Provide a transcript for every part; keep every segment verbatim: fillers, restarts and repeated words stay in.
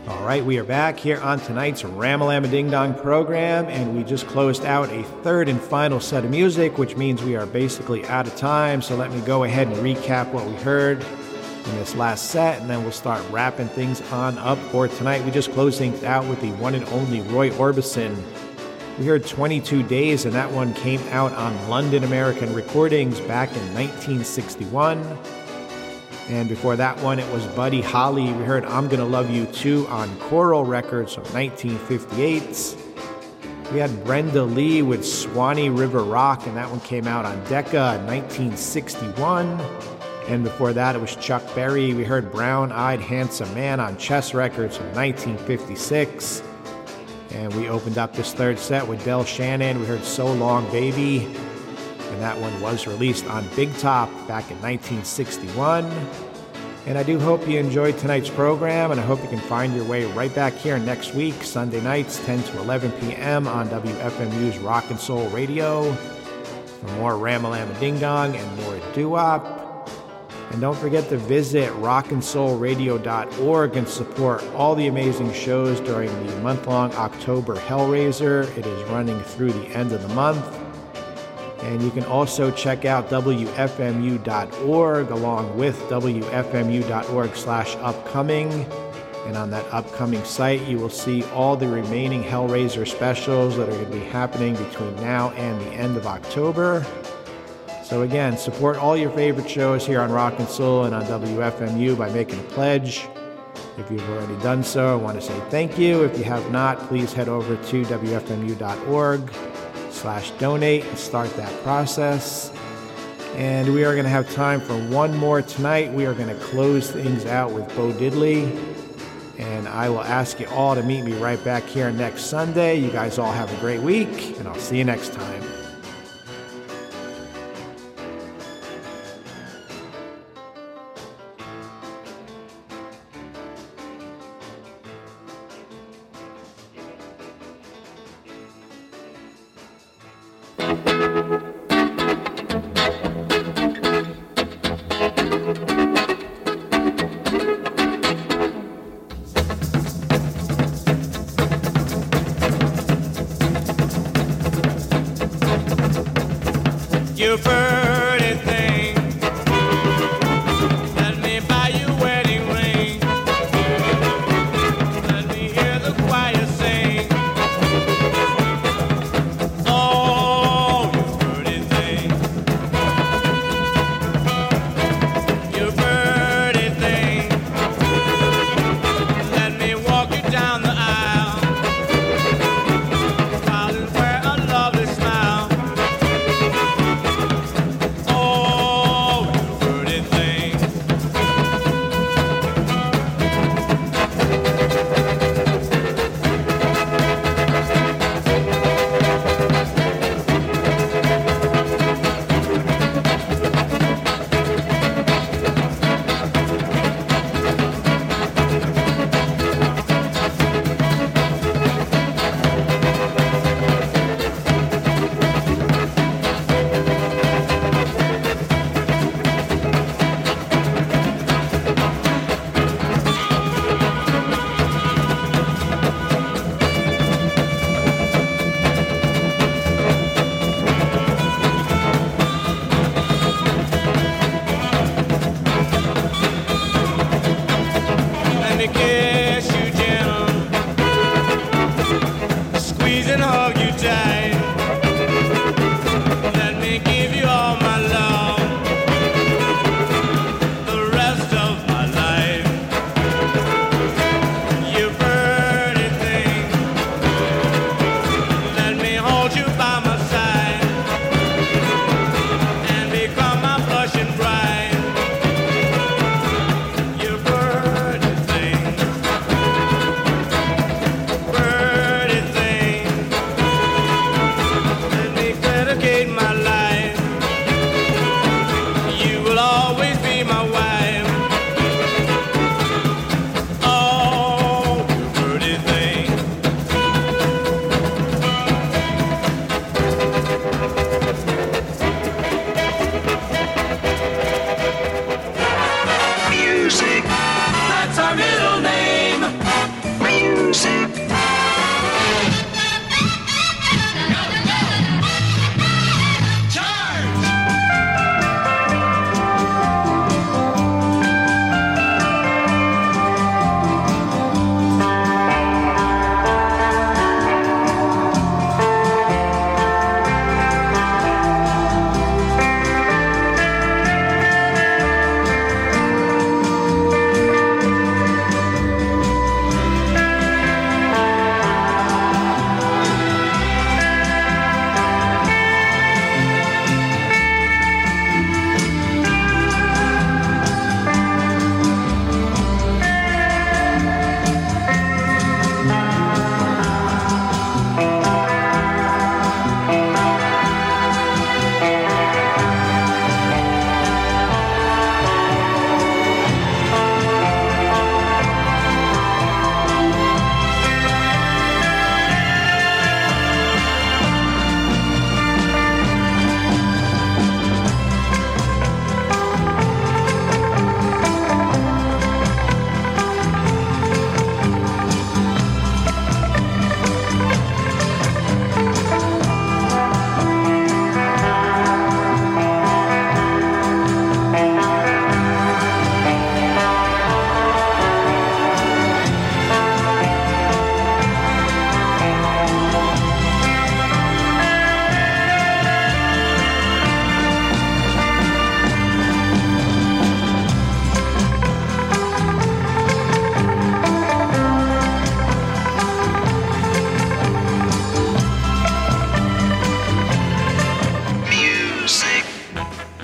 All right, we are back here on tonight's Ramalama Ding Dong program, and we just closed out a third and final set of music, which means we are basically out of time. So let me go ahead and recap what we heard in this last set, and then we'll start wrapping things on up for tonight. We just closed things out with the one and only Roy Orbison. We heard twenty-two days, and that one came out on London American Recordings back in nineteen sixty-one. And before that one, it was Buddy Holly. We heard I'm Gonna Love You Too on Coral Records from nineteen fifty-eight. We had Brenda Lee with Swanee River Rock, and that one came out on Decca in nineteen sixty-one. And before that, it was Chuck Berry. We heard Brown Eyed Handsome Man on Chess Records from nineteen fifty-six. And we opened up this third set with Del Shannon. We heard So Long Baby, and that one was released on Big Top back in nineteen sixty-one. And I do hope you enjoyed tonight's program, and I hope you can find your way right back here next week, Sunday nights, ten to eleven p.m. on W F M U's Rock and Soul Radio for more Ramalama Ding Dong and more doo-wop. And don't forget to visit rock and soul radio dot org and support all the amazing shows during the month-long October Hellraiser. It is running through the end of the month. And you can also check out W F M U dot org along with W F M U dot org slash upcoming. And on that upcoming site, you will see all the remaining Hellraiser specials that are going to be happening between now and the end of October. So again, support all your favorite shows here on Rock and Soul and on W F M U by making a pledge. If you've already done so, I want to say thank you. If you have not, please head over to W F M U dot org slash donate and start that process. And we are going to have time for one more tonight. We are going to close things out with Bo Diddley. And I will ask you all to meet me right back here next Sunday. You guys all have a great week, and I'll see you next time. You pretty thing, let me buy you a wedding ring. Let me hear the choir sing. Oh, you pretty thing, you pretty thing. Let me walk you down the aisle, while you wear a lovely smile. Blushing bride, you pretty thing.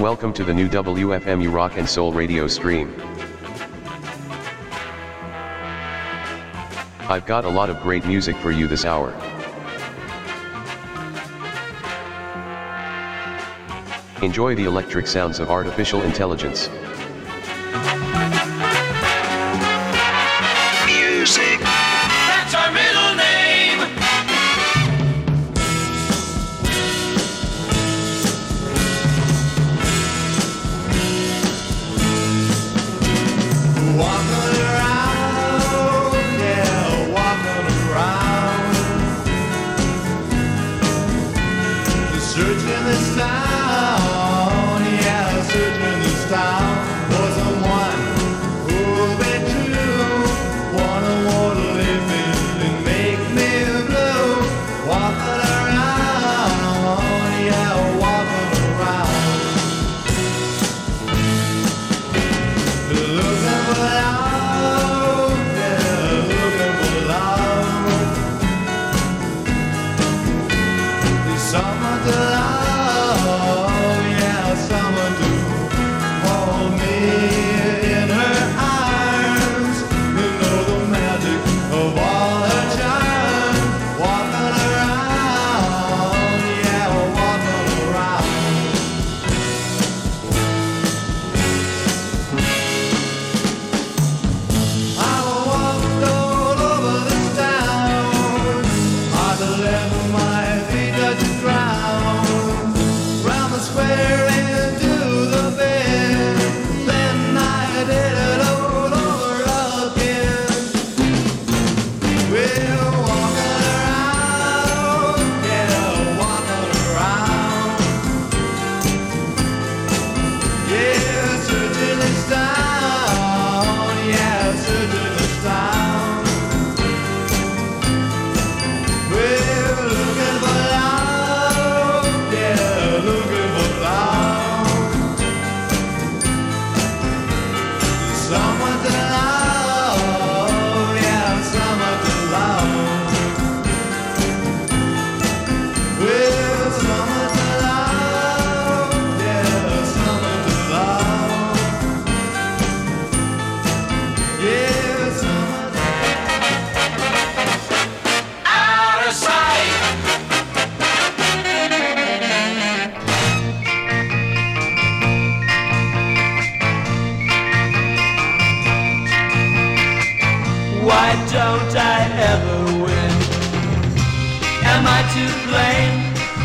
Welcome to the new W F M U Rock and Soul radio stream. I've got a lot of great music for you this hour. Enjoy the electric sounds of artificial intelligence. Music. That's our middle name. Walking around, yeah, walking around, searching this town, yeah, searching this town for someone who'll be true, wanna wanna live me and make me blue. Walking around, yeah, walking around, looking for love, yeah, looking for love. There's someone to love, yeah, someone to hold me in her arms. You know the magic of all her charms. Walking around, yeah, walking around. I walked all over this town. I let my feet touch the ground. Round the square into the bend. Then I did it all over again. We're walking around, yeah, walking around. Yeah, searching this town, yeah, searching this town. We're looking for love, yeah, looking for love. Someone to love, yeah, someone to love. We're someone to love, yeah, someone to love. Yeah, someone to Out of sight. Why don't I ever win? Am I to blame?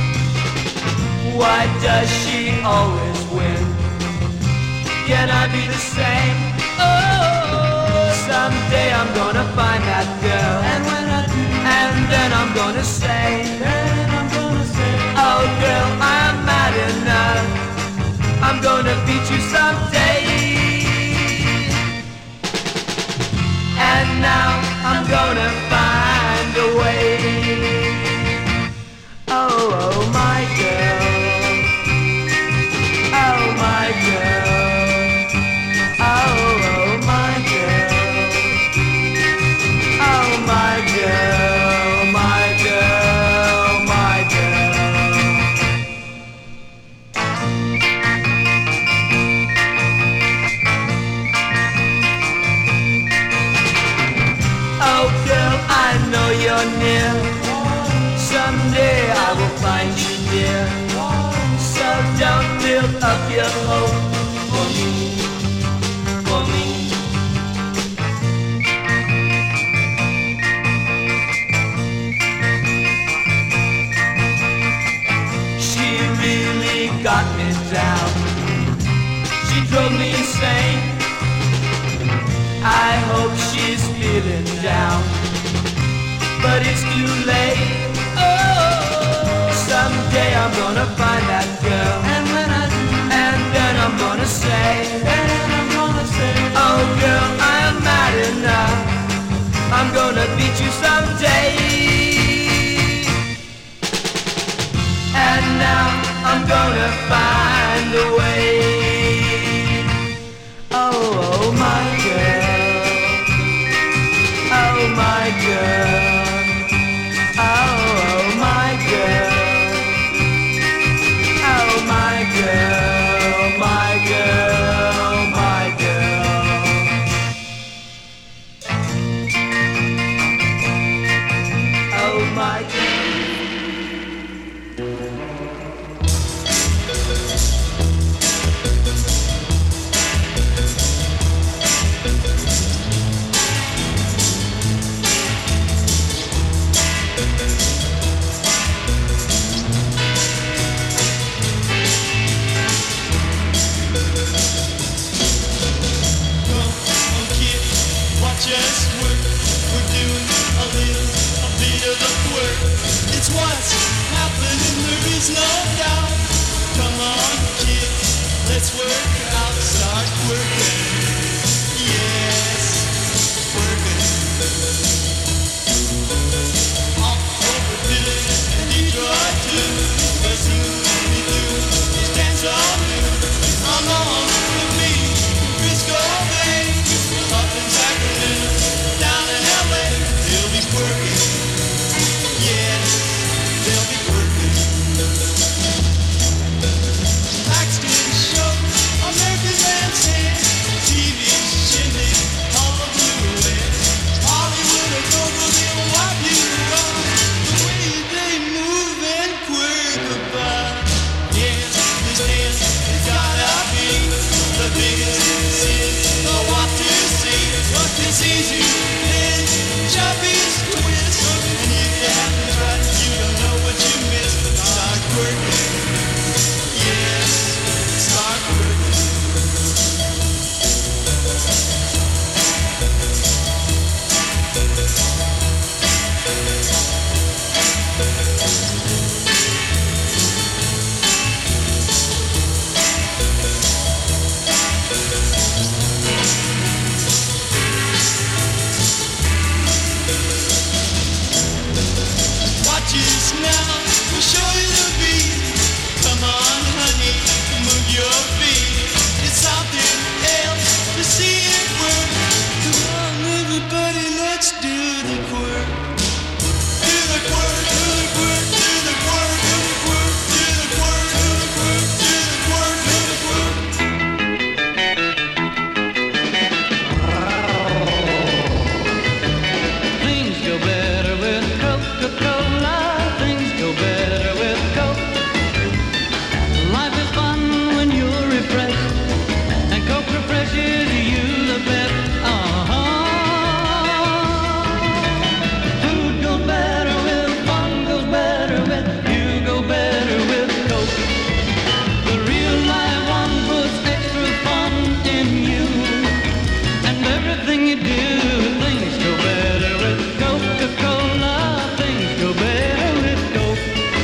Why does she always win? Can I be the same? Oh, someday I'm gonna find that girl, and when I do, and then I'm gonna say, then I'm gonna say, oh girl, I'm mad enough. I'm gonna beat you someday. And now I'm gonna find a way. Oh, oh my girl. Oh my girl. Oh, oh my girl. Oh my girl, my girl, my girl. Oh girl, I know you're near. Someday I will find you dear. So don't build up your hope for me, for me. She really got me down. She drove me insane. I hope she's feeling down, but it's too late. Oh, someday I'm gonna find that girl, and when I do, and then I'm gonna say, then I'm gonna say, oh girl, I am mad enough. I'm gonna beat you someday. And now I'm gonna find a way. Oh, oh my girl. Oh my girl. Oh, oh my girl. Oh my girl. what's happening, there is no doubt. Come on, kids, let's work out, start working. Yes, working. All over Philly and Detroit too, but soon we do is dance on you. Come on with me, Frisco Bay, up in Sacramento, down in L A, they'll be working. Yes, they'll be working. Backstage show, America's Bandstand, T V shindig, all the blue. Hollywood or Gogo, they'll wipe you out. The way they move and quirk about. Yes, this dance has gotta be the biggest sin. The what to see, what is easy, then chubby's twist. And if you haven't tried, you don't know what you missed. Start working. Yes, start working. Watch us now, we'll show you the beat. Come on, honey, move your feet. It's something else to see it work. Come on, everybody, let's do the quirk. Do the quirk, do the quirk, do the quirk, do the quirk, do the quirk, do the quirk, do the quirk, do the quirk. Things go better with Coca-Cola. Things go better with Coke. Life is fun when you're refreshed, and Coke refreshes you the best. Uh-huh. Food goes better with fun, goes better with you, go better with Coke. The real life one puts extra fun in you, and everything you do, things go better with Coca-Cola. Things go better with Coke.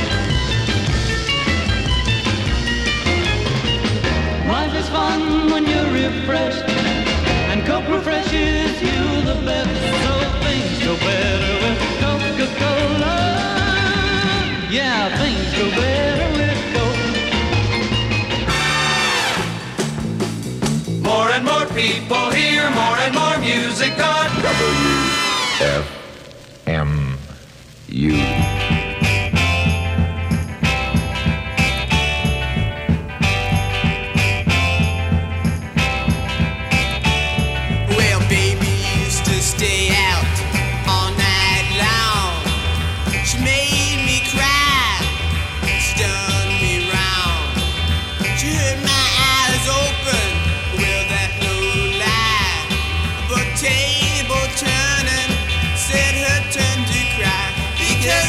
Life is fun when you're refreshed, and Coke refreshes you the best. So things go better with Coca-Cola. Yeah, things go better with Coke. More and more people hear more and more music on W F M U. Well, baby used to stay out all night long. She made me cry, stunned me round. She heard my eyes open, well, that no lie. But table turning said her turn to cry, because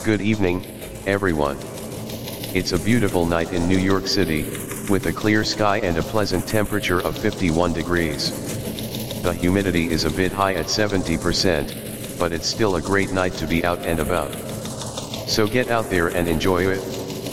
Good evening, everyone. It's a beautiful night in New York City, with a clear sky and a pleasant temperature of fifty-one degrees. The humidity is a bit high at seventy percent, but it's still a great night to be out and about. So get out there and enjoy it.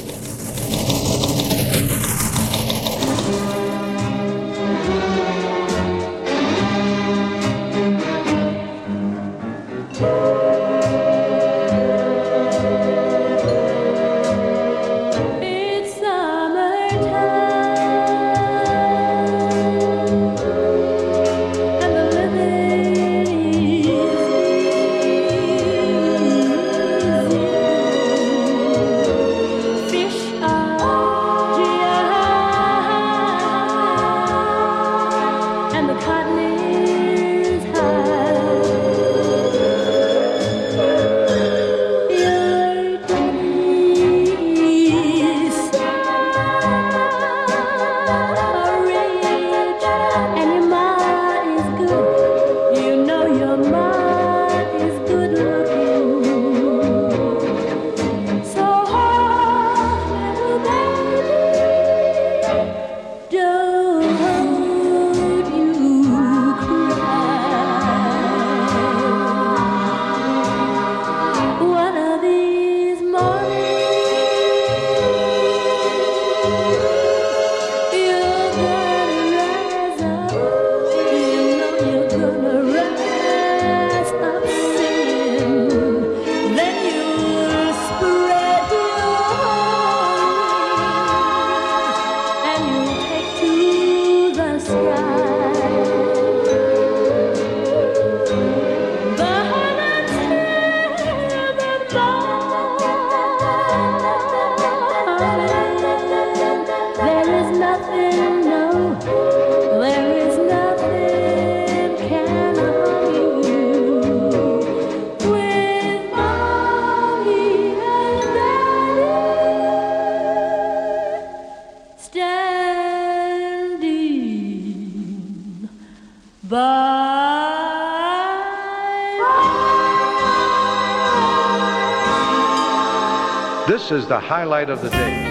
This is the highlight of the day.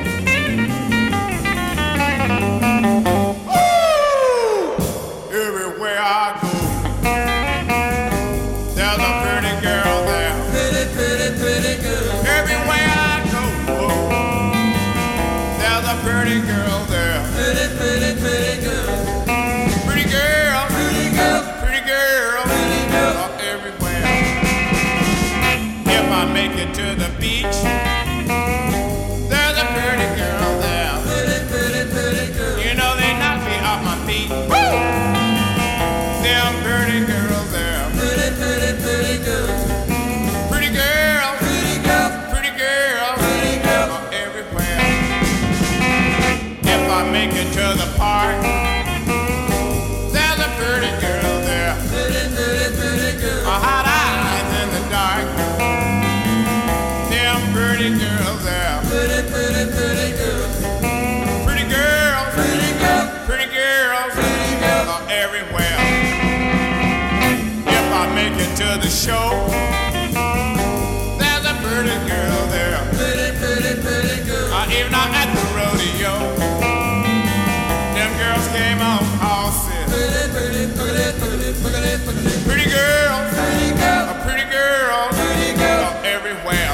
Everywhere I go, there's a pretty girl there. Pretty, pretty, pretty girl. Everywhere I go, there's a pretty girl there. Pretty, pretty, pretty girl. Pretty girl, pretty girl, pretty girl, pretty girl. Everywhere. If I make it to the beach, there's a pretty girl there. Pretty, pretty, pretty girl. You know they knock me off my feet. Woo! Them pretty girls there. Pretty, pretty, pretty girl. Pretty girl, pretty girl, pretty girl, pretty girl. Everywhere. If I make it to the park, there's a pretty girl there. Pretty, pretty, pretty girl. A hot eyes in the dark. Them pretty girls there. Pretty, pretty, pretty girl. Pretty girl, pretty girl, pretty girl, pretty girl. Everywhere. If I make it to the show, there's a pretty girl there. Pretty, pretty, pretty girl. Uh, even out at the rodeo, them girls came on horses. Pretty, pretty, pretty, pretty, pretty, pretty, pretty girl, pretty girl, a pretty girl, pretty girl. Everywhere.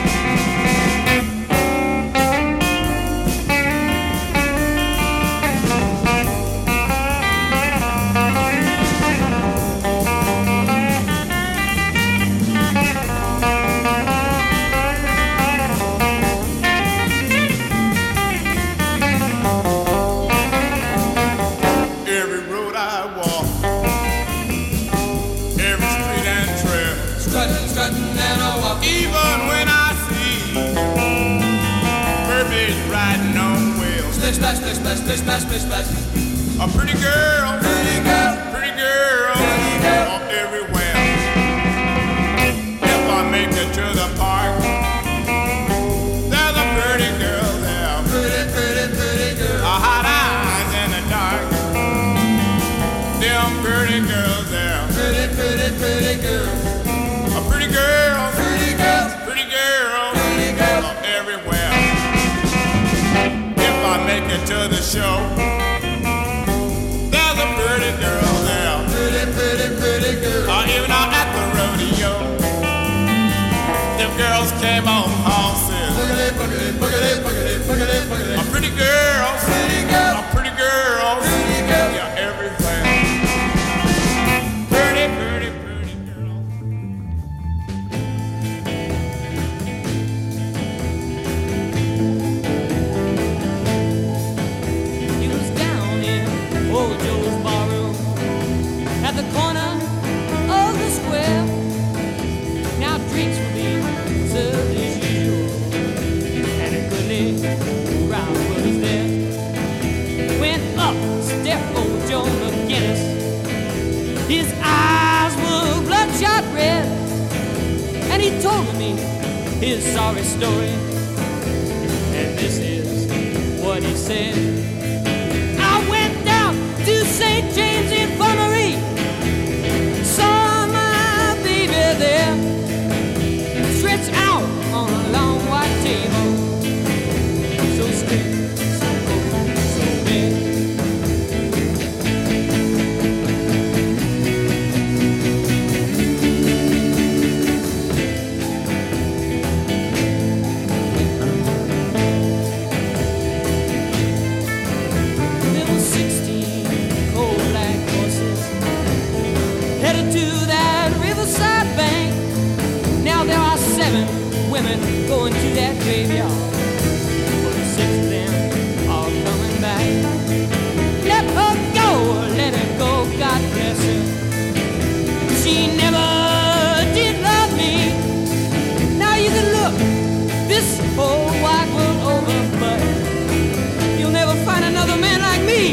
Even when I see mermaids riding on whales, splish, splash, splish, splash, splish, splash, splish, splash. A pretty girl, pretty girl, pretty girl, pretty girl, everywhere. If I make it to the park, there's a pretty girl there. Pretty, pretty, pretty girl. A hot eyes in the dark. Them pretty girls there. Pretty, pretty, pretty girl. A pretty girl, pretty girl, pretty girl. girls came on horses. Boogity, boogity, boogity, boogity, boogity, boogity. A pretty girls, Pretty girls. a pretty girls, Pretty girls. yeah, everything. Pretty, pretty, pretty girls. He was down in old Joe's barroom at the corner of the square. Now drinks were being served as usual, and a goodly crowd was there. Went up, stepped old Joe McGinnis. His eyes were bloodshot red, and he told me his sorry story. And this is what he said. I went down to Saint James Infirmary, saw my baby there, stretched out on a long white table, so straight, so cold, so big. There were sixteen cold black horses headed to that riverside bank. Now there are seven women going to that graveyard, but six of them are coming back. Let her go, let her go, God bless her. She never did love me. Now you can look this whole wide world over, but you'll never find another man like me.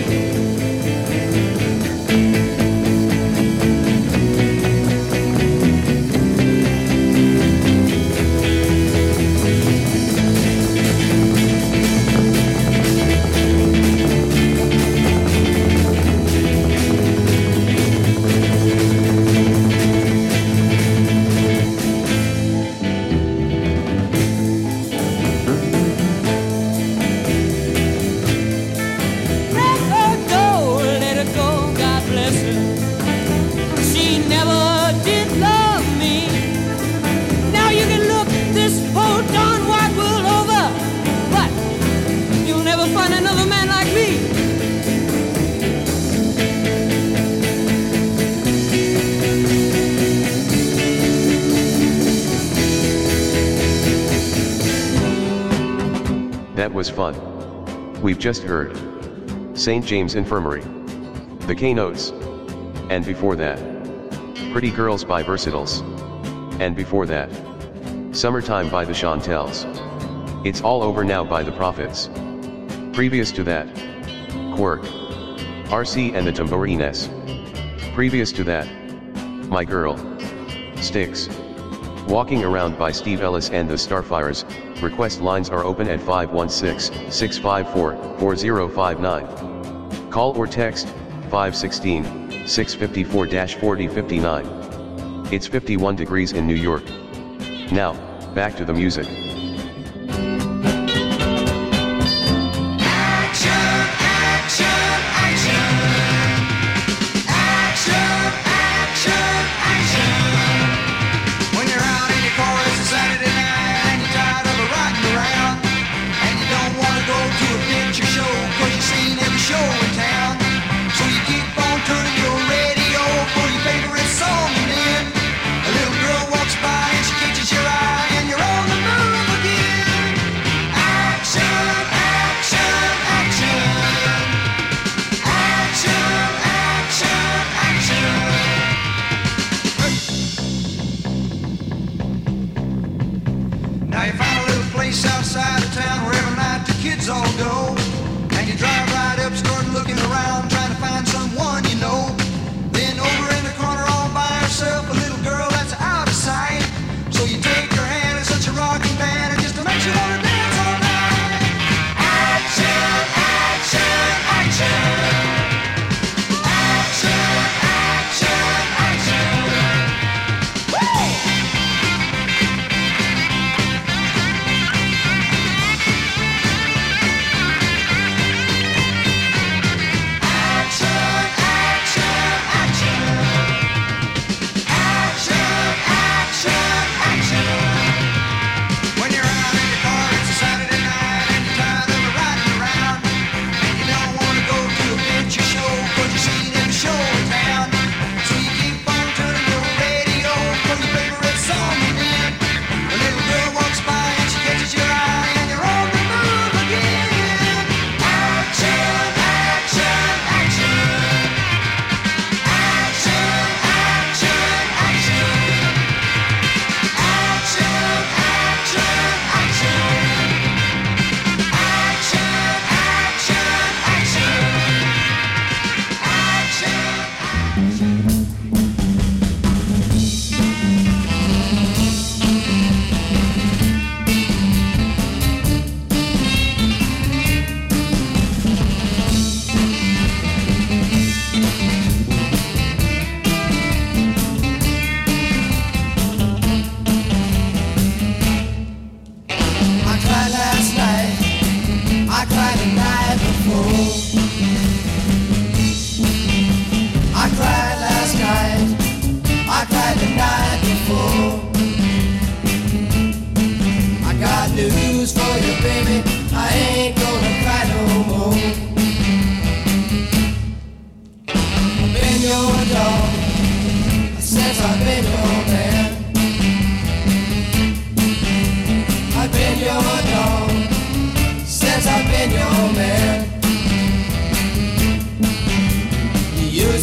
Let her go, let her go, God bless her. She never did love me. Now you can look this whole darn wide world over, but you'll never find another man like me. That was fun. We've just heard Saint James Infirmary, The K-Notes, and before that, Pretty Girls by Versatiles, and before that, Summertime by the Chantels. It's All Over Now by the Prophets. Previous to that, Quirk, R C and the Tambourines. Previous to that, My Girl, Styx, Walking Around by Steve Ellis and the Starfires. Request lines are open at five one six, six five four, four zero five nine. Call or text five one six, six five four, four zero five nine. It's fifty-one degrees in New York. Now, back to the music. Action, action, action. Action, action, action. When you're out in your car, it's a Saturday night and you're tired of riding around, and you don't want to go to a picture show cause you've seen every show in town. So you keep on turning your radio for your favorite song, and then a little girl walks by and she catches your eye and you're on the move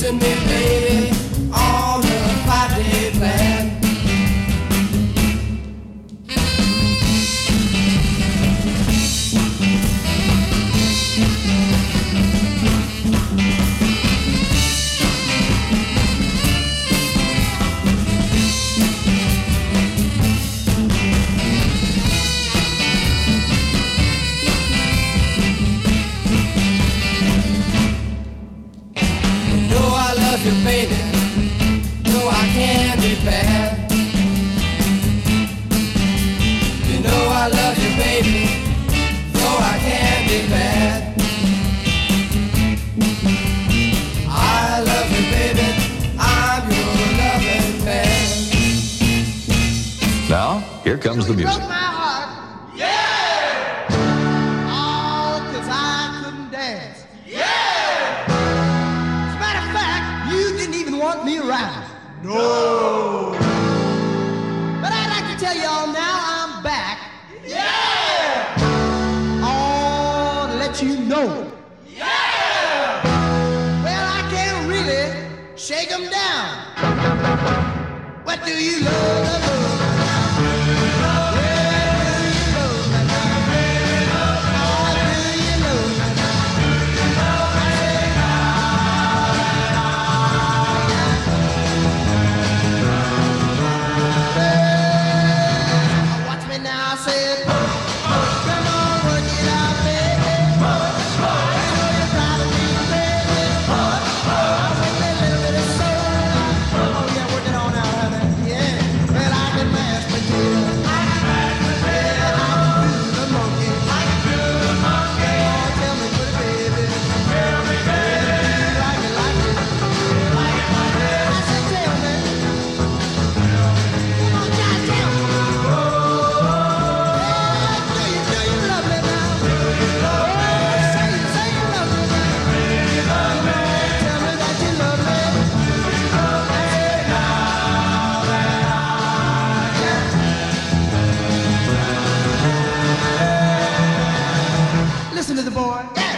kissing me, baby, on a five-day plan. You, baby, no, I can't be bad. You know I love you, baby, no, I can't be bad. I love you, baby, I'm your loving man. Now, here comes the music. Broke my heart. Yeah! All 'cause I couldn't dance. Want me around? No. But I'd like to tell y'all now I'm back. Yeah. Oh, to let you know. Yeah. Well, I can't really shake 'em down. What do you love? Listen to the boy. Yeah.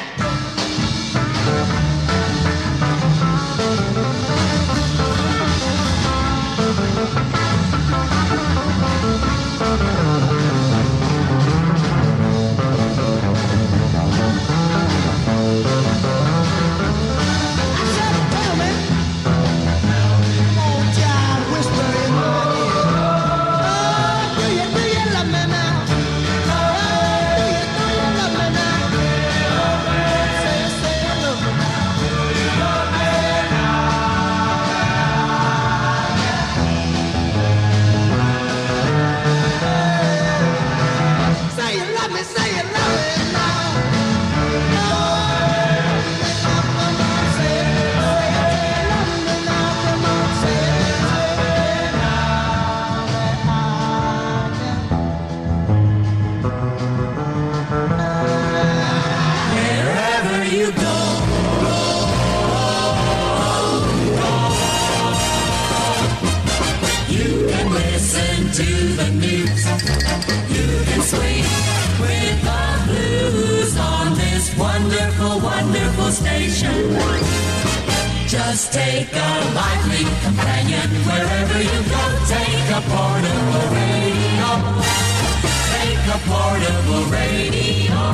Just take a lively companion wherever you go. Take a portable radio. Take a portable radio.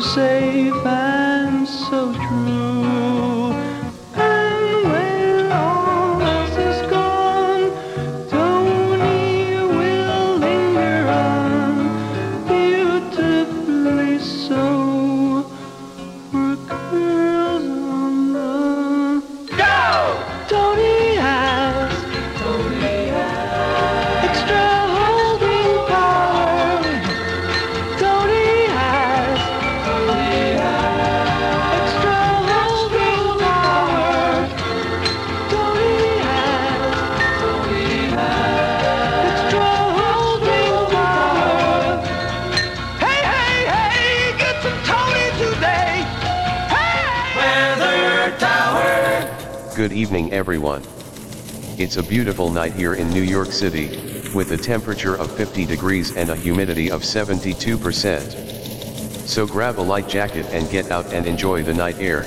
safe and so true. And when all else is gone, Tony will linger on, beautifully so. For girls on the go, Tony has, Tony has extra holding power. Tony has, Tony has extra holding power. Tony has, Tony has extra holding power. Hey, hey, hey, get some Tony today. Hey, Weather Tower. Good evening everyone. It's a beautiful night here in New York City, with a temperature of fifty degrees and a humidity of seventy-two percent. So grab a light jacket and get out and enjoy the night air.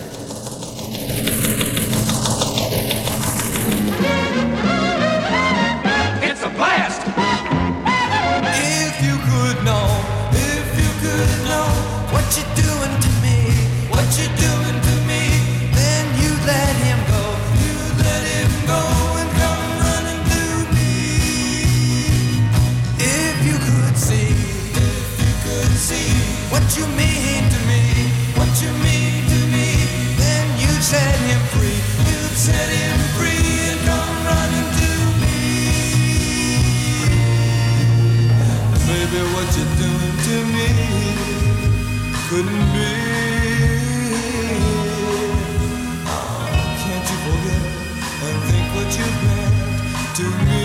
It's a blast. If you could know, if you could know what you're doing to me, what you're doing to me, then you'd let him go, you'd let him go and come running to me. If you could see, if you could see what you mean to me, what you mean to me, then you'd set him free, you'd set him free and come running to me. Baby, what you're doing to me couldn't be. Oh, can't you forget and think what you meant to me?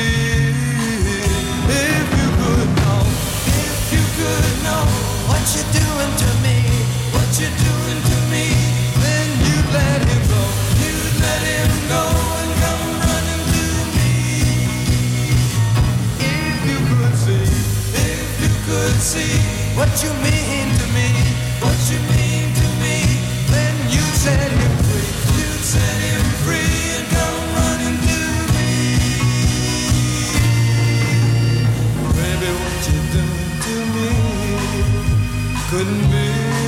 If you could know, if you could know what you're doing to me, what you're doing to me, then you'd let him go, you'd let him go and come running to me. If you could see, if you could see what you mean to me, what you mean to me, then you'd set him free, you'd set him free and come running to me. Baby, what you doing to me couldn't be.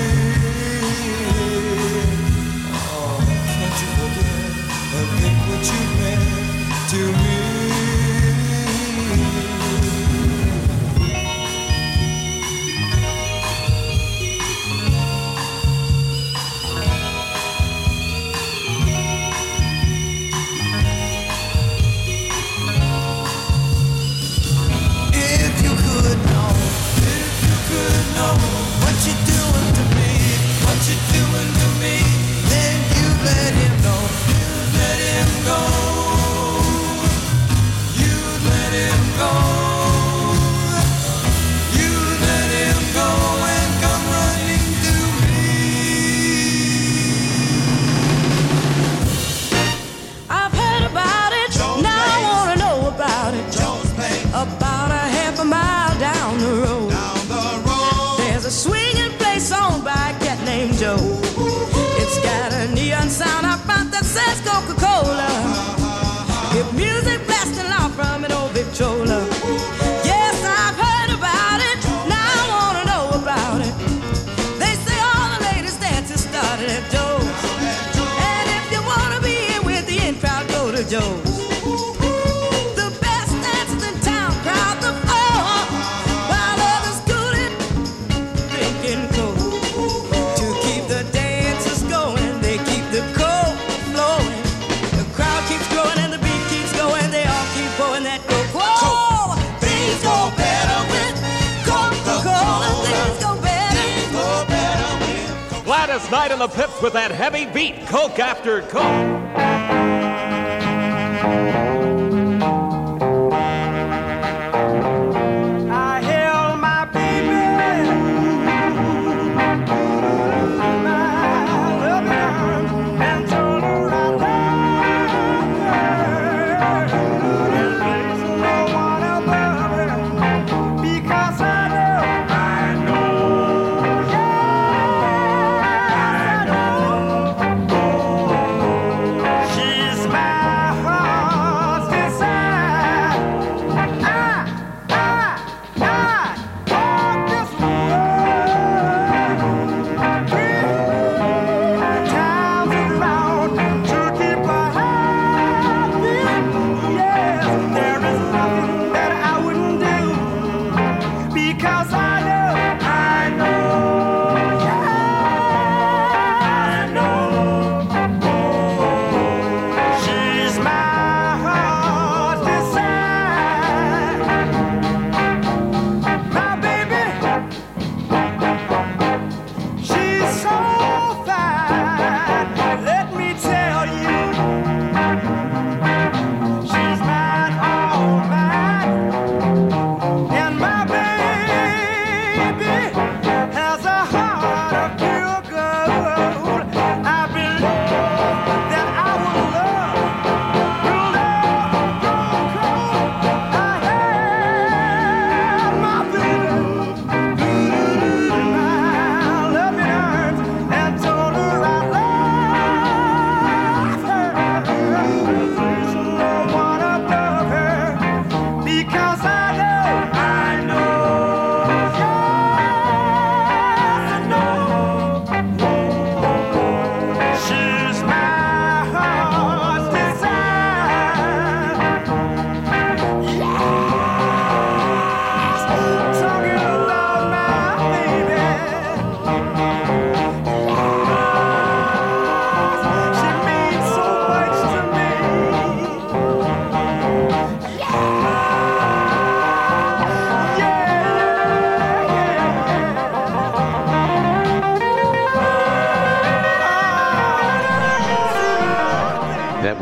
Oh, can't you forget and think what you meant to me? If you could know, if you could know what you're doing to me, what you're doing to me, then you let him know, you let him go, you let him go, you let him go and come running to me. I've heard about it, now I wanna know about it. About a half a mile down the road, there's a swinging place owned by a cat named Joe. It's got a neon sign up front that says Coca-Cola. If music blasting loud from an old Victrola. Yes, I've heard about it, now I wanna know about it. They say all the latest dances started at Joe's, and if you wanna be in with the in crowd, go to Joe's. The best dancers in town crowd the floor, while others scooting, drinking coke. To keep the dancers going, they keep the coke flowing. The crowd keeps growing and the beat keeps going. They all keep pouring that coke. Whoa! Things go better with Coca-Cola. Things go better. Gladys Knight and the Pips with that heavy beat, Coke after Coke. I held my baby, my loving arms, and told her I loved her. And there's no one above her, because I know, I know, yes, I know. She's my heart.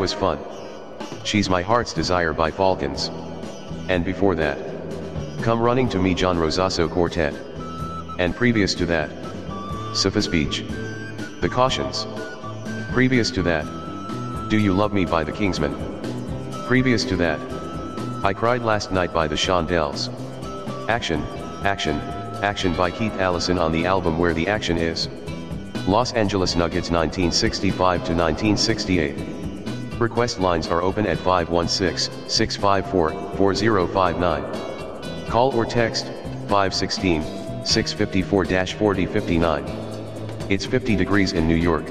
was fun. She's My Heart's Desire by Falcons. And before that, Come Running to Me John Rosasso Quartet. And previous to that, Sufis Beach. The Cautions. Previous to that, Do You Love Me by the Kingsmen. Previous to that, I Cried Last Night by the Shondells. Action, Action, Action by Keith Allison on the album Where the Action Is. Los Angeles Nuggets nineteen sixty-five to nineteen sixty-eight. Request lines are open at five one six, six five four, four zero five nine. Call or text five one six, six five four, four zero five nine. It's fifty degrees in New York.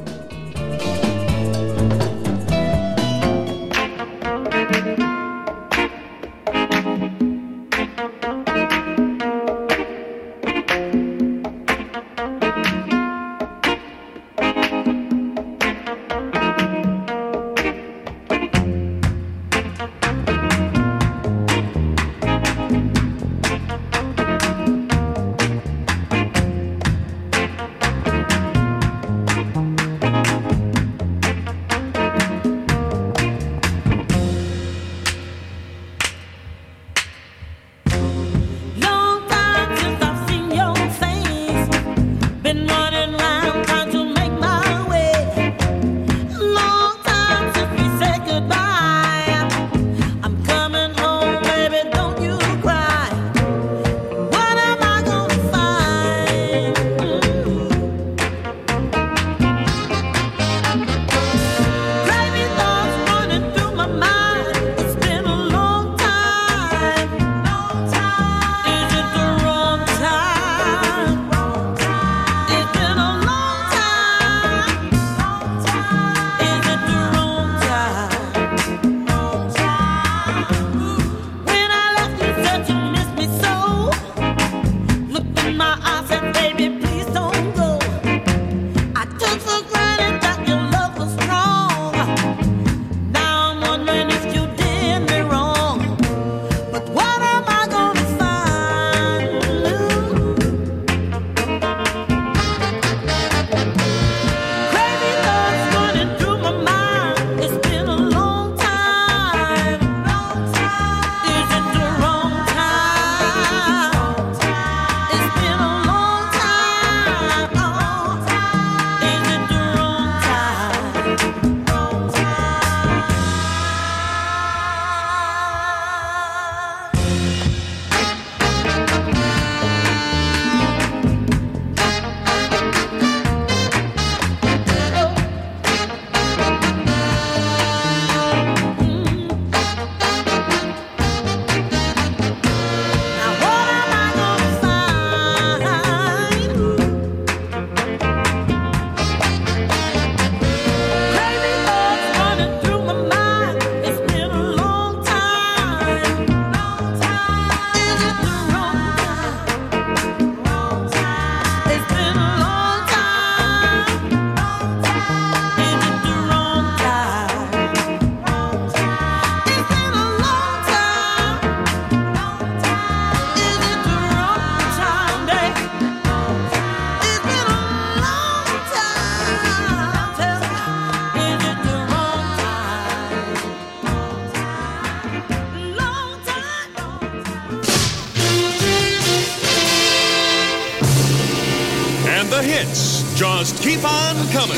Just keep on coming.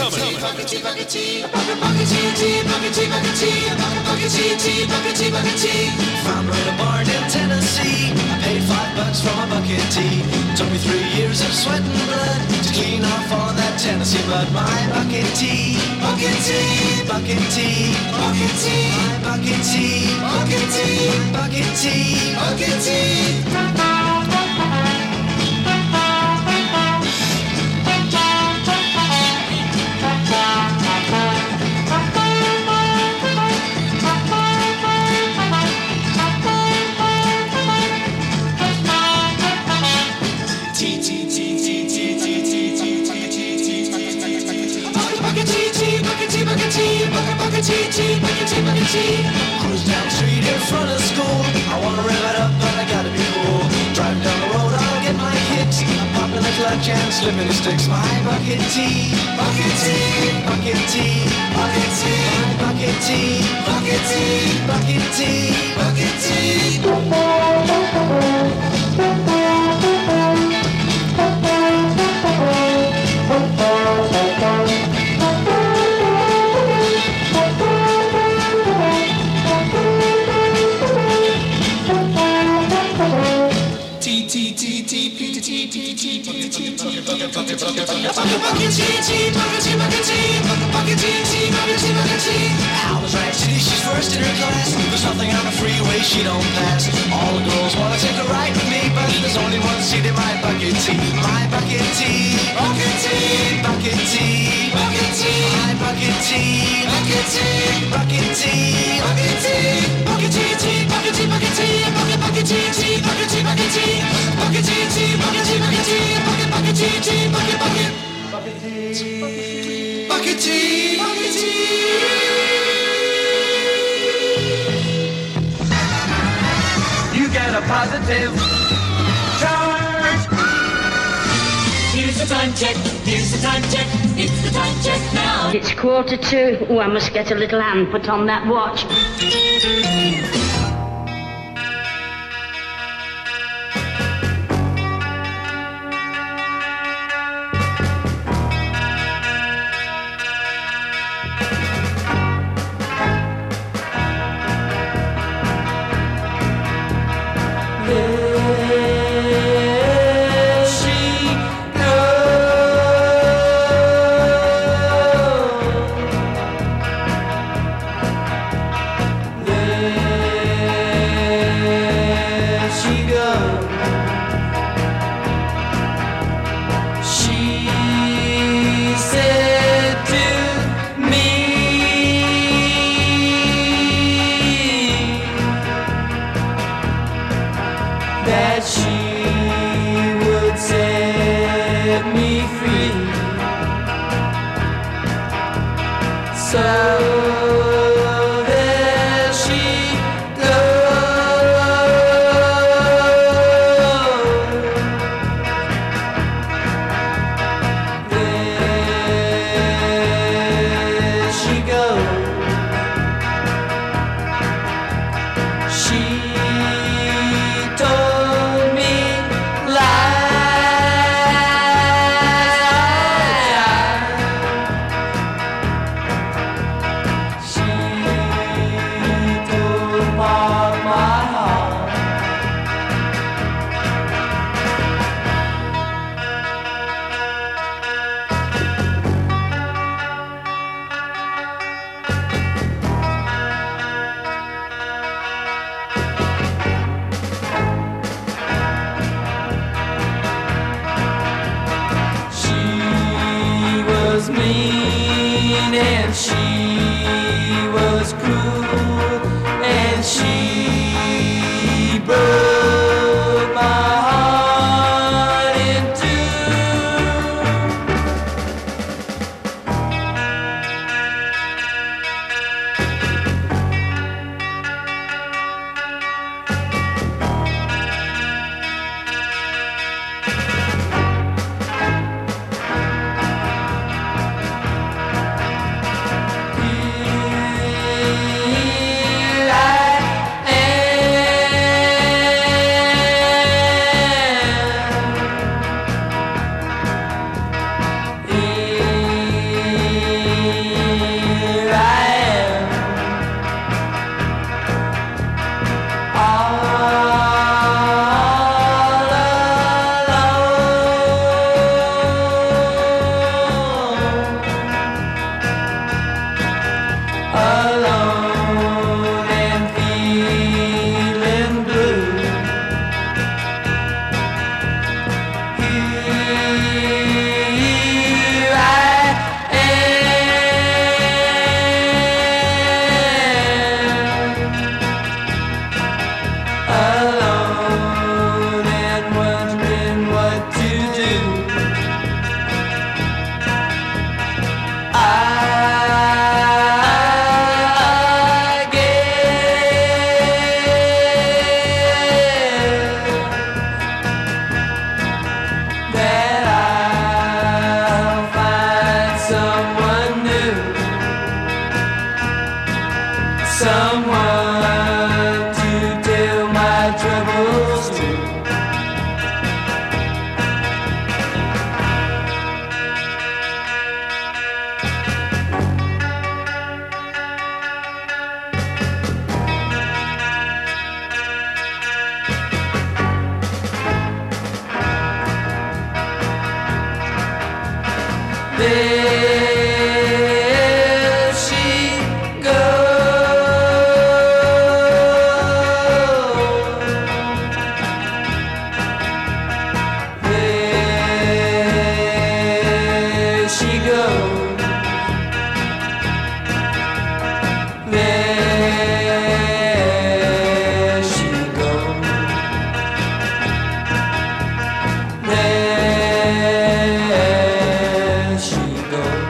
Found right a barn in Tennessee. I paid five bucks for my bucket tea. Took me three years of sweat and blood to clean off all that Tennessee mud. My bucket tea, bucket tea, bucket tea, bucket tea, my bucket tea, bucket tea, bucket tea, bucket tea. Cruise down the street in front of school. I wanna rev it up, but I gotta be cool. Driving down the road, I'll get my kicks. I'm popping the clutch and slipping sticks. My bucket tea, bucket tea, bucket tea, bucket tea, bucket tea, bucket tea, bucket tea, bucket tea. Alice Ranch City, she's first in her class. There's nothing on the freeway she don't pass. All the girls wanna take a ride with me, but there's only one seat in my bucket tea. My bucket tea, bucket tea, bucket tea, bucket tea, my bucket tea, bucket tea, bucket tea, bucket tea, bucket tea, tea, bucket tea, bucket tea, bucket bucket tea, tea, bucket tea, bucket tea, bucket tea, tea, bucket tea, bucket tea, bucket bucket tea, tea, bucket bucket bucket tea, bucket tea, bucket tea. You get a positive charge. Here's the time check, here's the time check, it's the time check now. It's quarter to. Oh, I must get a little hand put on that watch. There she goes. There she goes. There she goes. There she goes.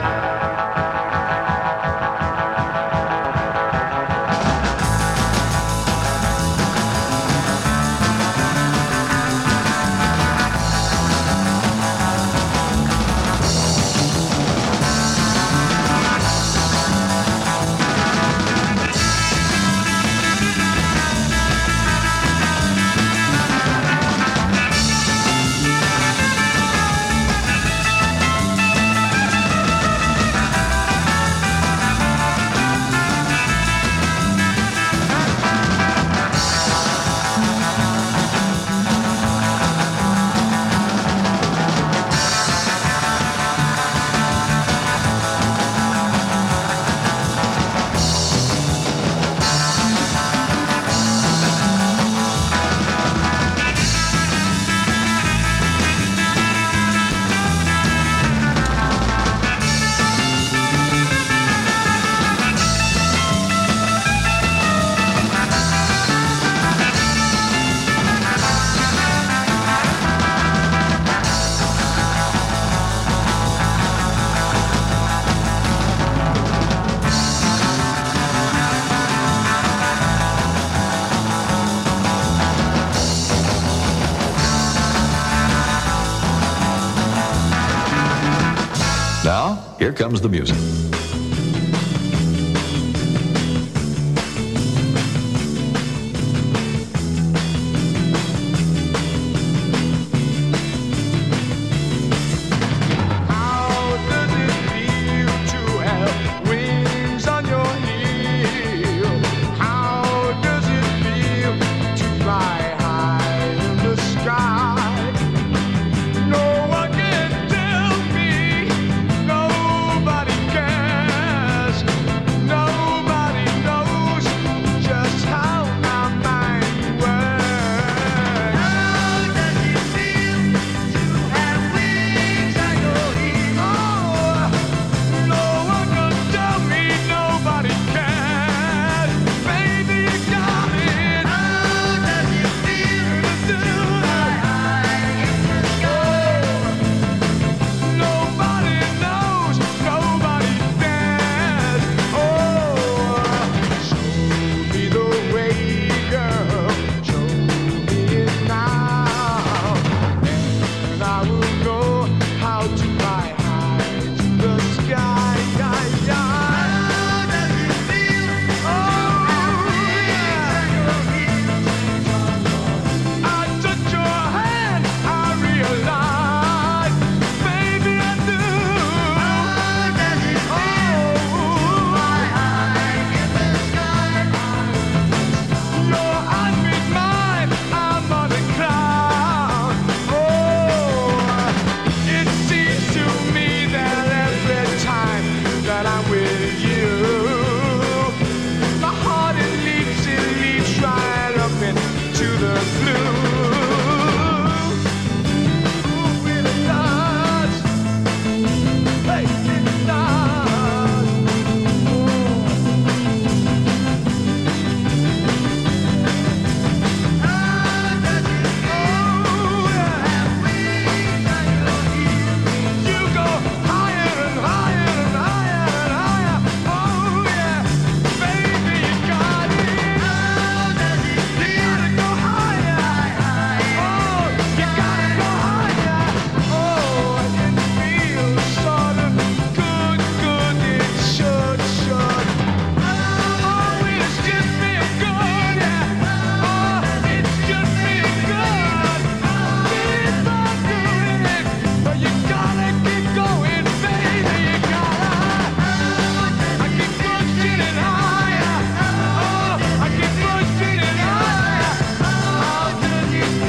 Now, here comes the music.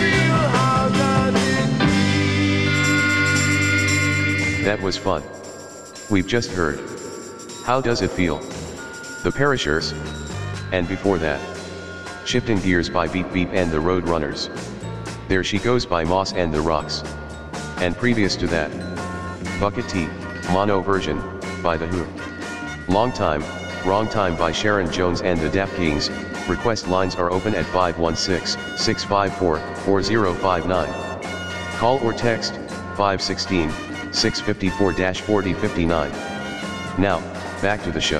That was fun. we've just heard How Does It Feel? The Perishers. And before that, Shifting Gears by Beep Beep and the Roadrunners. There She Goes by Moss and the Rocks. And previous to that, Bucket T, mono version, by The Who. Long Time, Wrong Time by Sharon Jones and the Daft Kings. Request lines are open at five one six, six five four, four zero five nine. Call or text, five one six, six five four, four zero five nine. Now, back to the show.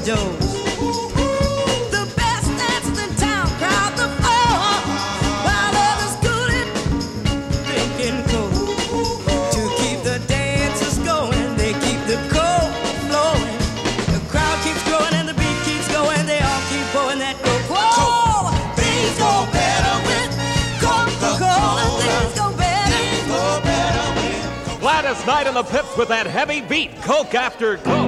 doors. The best dancers in town crowd the floor, while others scooted, drinking cold. To keep the dancers going, they keep the coke flowing. The crowd keeps growing and the beat keeps going. They all keep pouring that coke. Whoa! Things go better with Coca-Cola. Things go better. Things go better with Gladys Knight and the Pips with that heavy beat, Coke after Coke.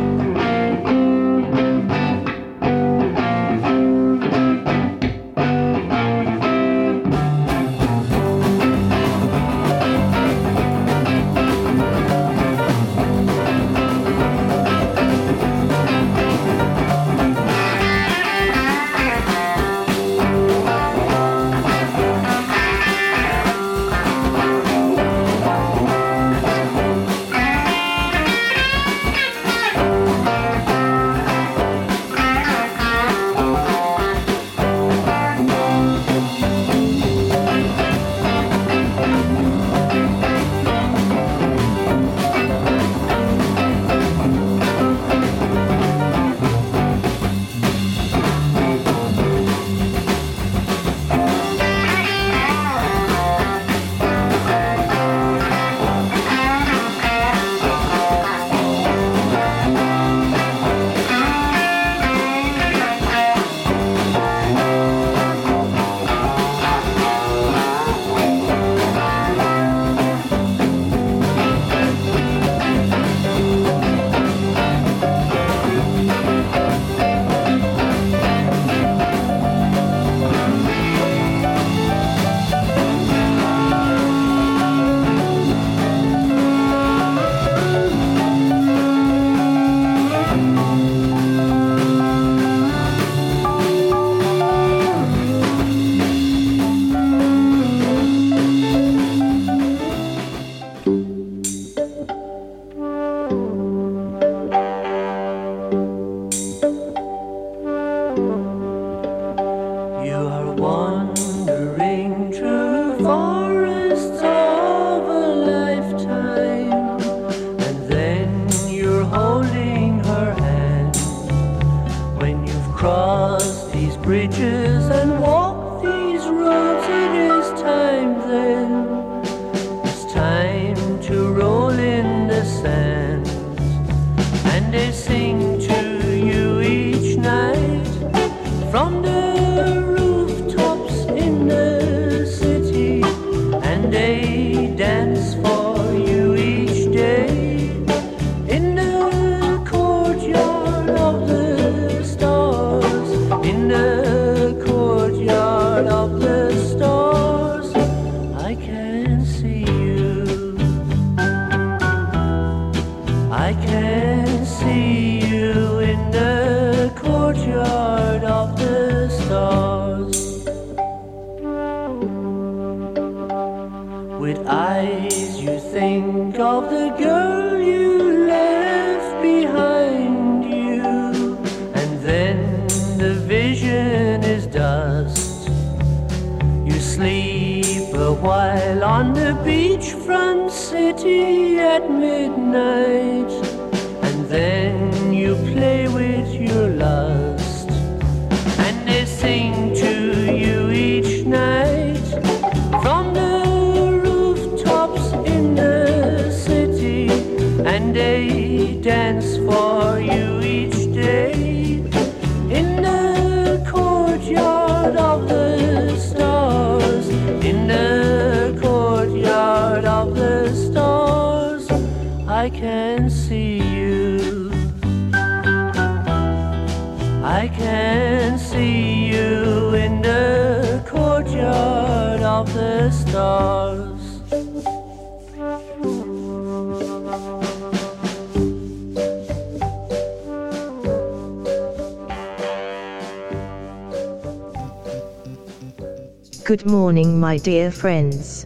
Good morning, my dear friends.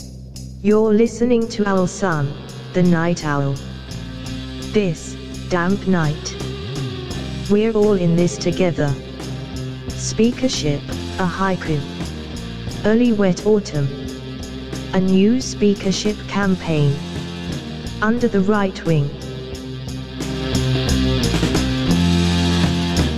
You're listening to Owl Sun, the Night Owl. This damp night, we're all in this together. Speakership, a haiku. Early wet autumn. A new speakership campaign. Under the right wing.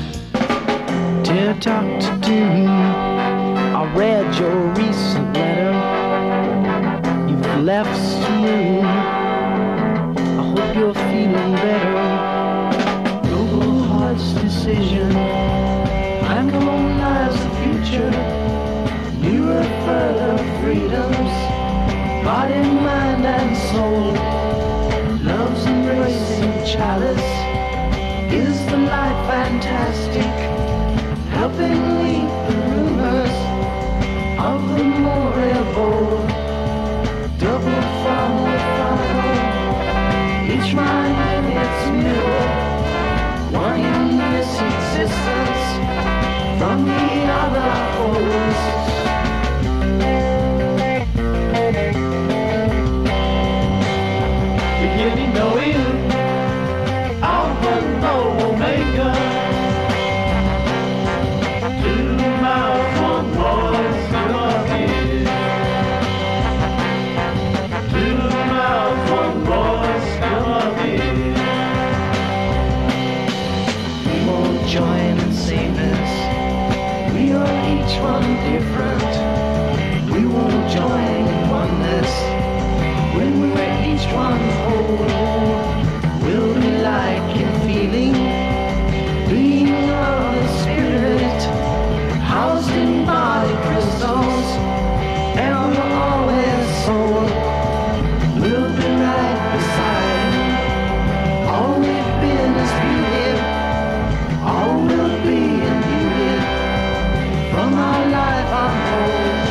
talk to do. I read your recent letter. You've left soon. I hope you're feeling better. Global Heart's decision. I'm alone lies the future. Nearer further freedoms. Body, mind and soul. Love's embracing chalice. Is the light fantastic? Helping lead the rumors of the more bold. Double from the final, each mind in its mirror. One in this existence from the other holds. Beginning knowing Alpha and Omega. Two miles, one voice, come here. Two miles, one voice, come here. We won't join in sameness. We are each one different. We won't join in oneness. When we're each one whole. We'll be like in feeling, being of the spirit, housed in body crystals, and always soul. We'll be right beside. All we've been is beauty, all we'll be in beauty, from our life unfolds.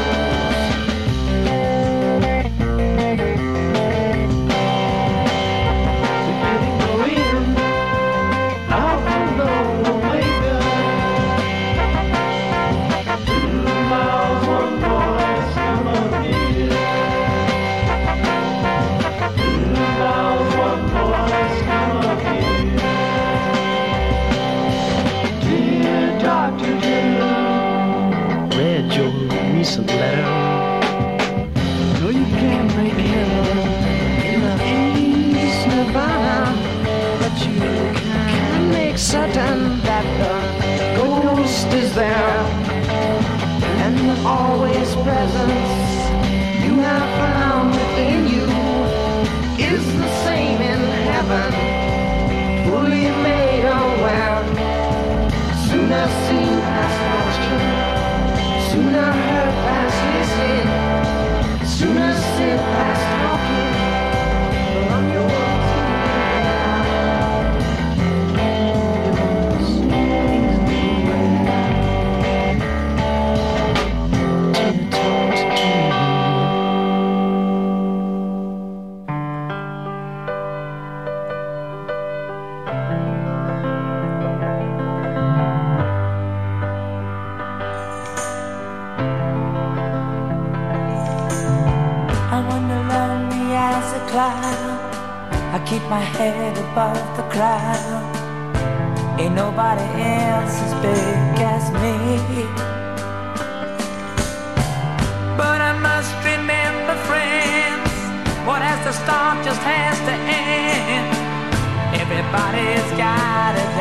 Recent letter. No, you can't make heaven in a peace nirvana, but you can make certain that the ghost is there, and the always presence you have found within you is the same in heaven, fully made aware. Sooner seen past watching, sooner heard past listening, sooner sit past talking. I'm yours. I keep my head above the crowd. Ain't nobody else as big as me. But I must remember, friends, what has to start just has to end. Everybody's got a